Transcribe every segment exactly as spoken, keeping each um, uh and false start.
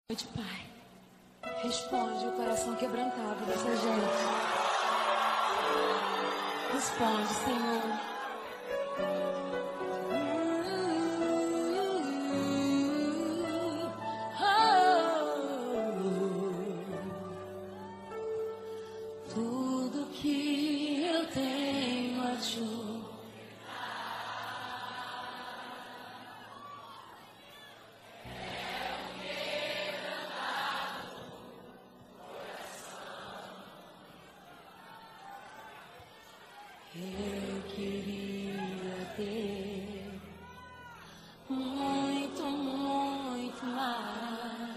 Noite, Pai, responde o coração quebrantado dessa gente. Responde, Senhor. Tudo que eu tenho a te Eu queria ter muito, muito mais.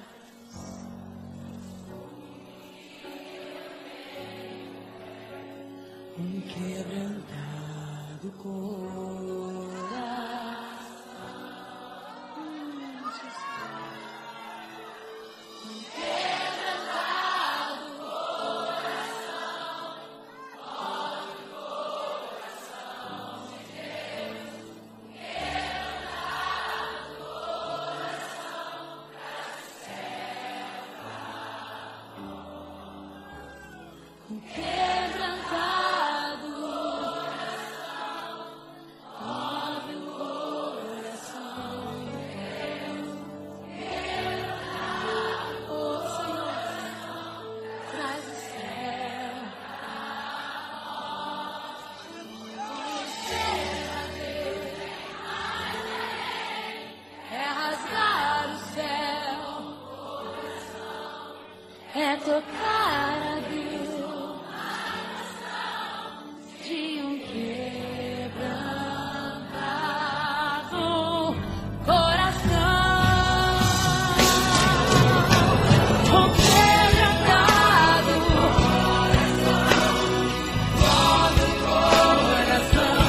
Um quebrantado coração. Hum, Jesus. Um quebrantado coração. Um quebrantado coração, abre o coração. Oh Senhor, traz o céu. É rasgar o céu, é tocar a Deus. De um quebrantado coração, um quebrantado coração, move o coração,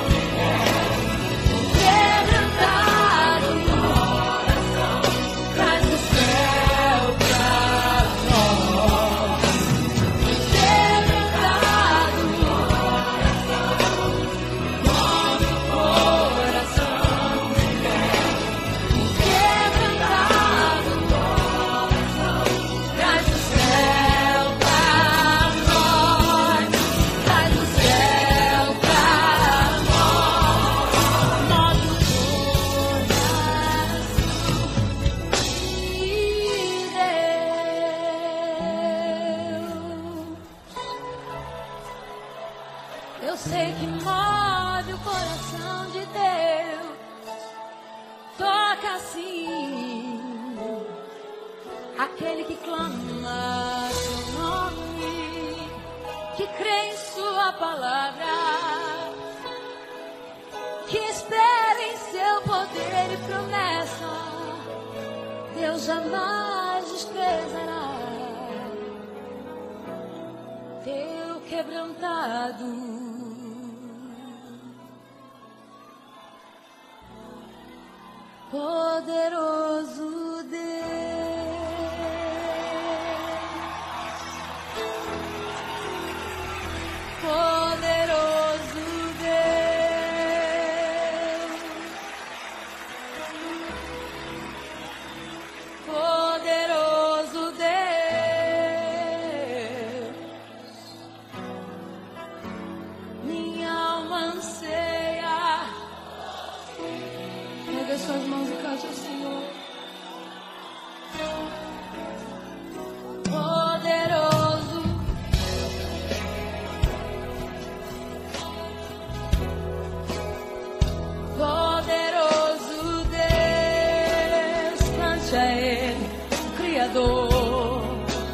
um quebrantado coração, traz o céu pra nós, um quebrantado eu sei que move o coração de Deus, toca assim, aquele que clama seu nome, que crê em sua palavra, que espera em seu poder e promessa, Deus jamais desprezará teu quebrantado. Poderoso Deus, poderoso Deus, poderoso Deus, minha alma anseia. Pega suas mãos e cante ao Senhor. Poderoso, poderoso Deus, cante a Ele, o Criador.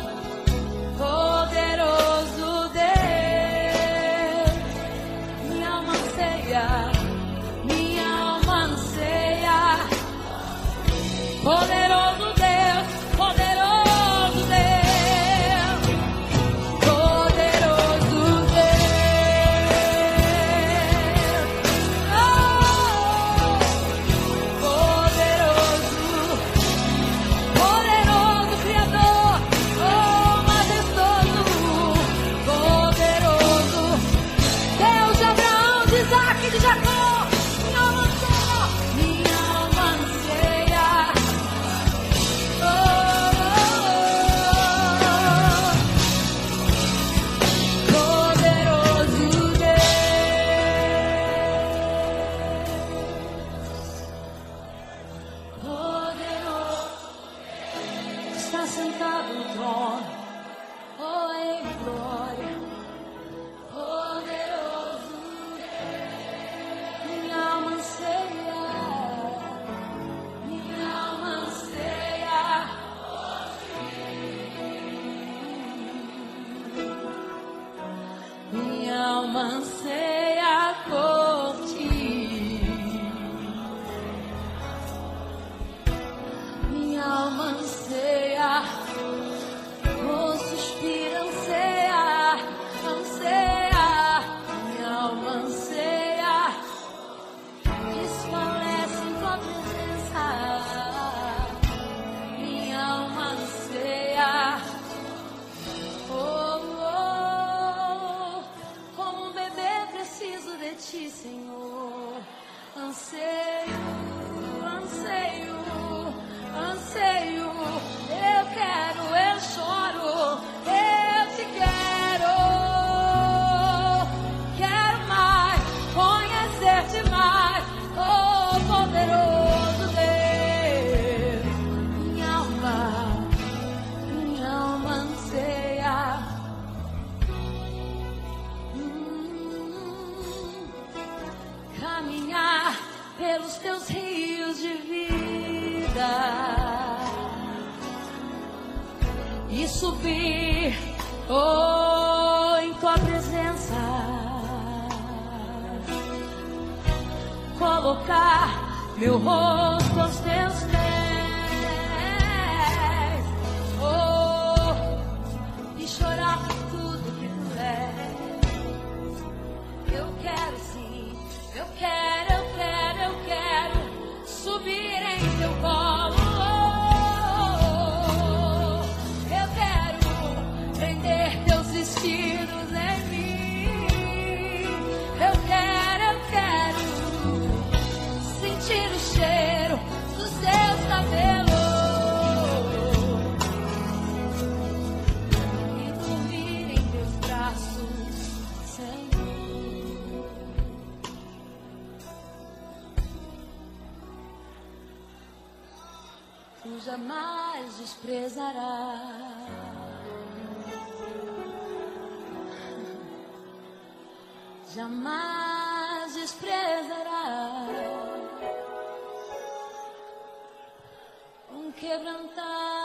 Poderoso Deus, minha alma anseia. Poderoso Deus, poderoso Deus, poderoso Deus, oh, poderoso, poderoso Criador. está sentado no trono, oh, em glória, poderoso. Minha alma anseia, minha alma anseia. Minha alma anseia por ti. Minha alma anseia, oh, suspira, anseia, anseia. Minha alma anseia, desfalece em tua presença. Minha alma anseia, oh, oh, como um bebê preciso de ti, Senhor. Anseio, anseio, anseio. Eu quero, eu choro, eu te quero. Quero mais, conhecer-te mais, oh, poderoso Deus. Minha alma, minha alma anseia. Hum, caminhar pelos teus rios de vida e subir, oh, em tua presença, colocar meu rosto aos teus pés, oh, e chorar por tudo que tu és. Eu quero sim, eu quero, eu quero, eu quero subir em teu colo. Eu quero prender teus vestidos em mim. Eu quero, eu quero sentir o cheiro dos seus cabelos e dormir em teus braços, Senhor. Tu jamais desprezarás jamais desprezará um quebrantar.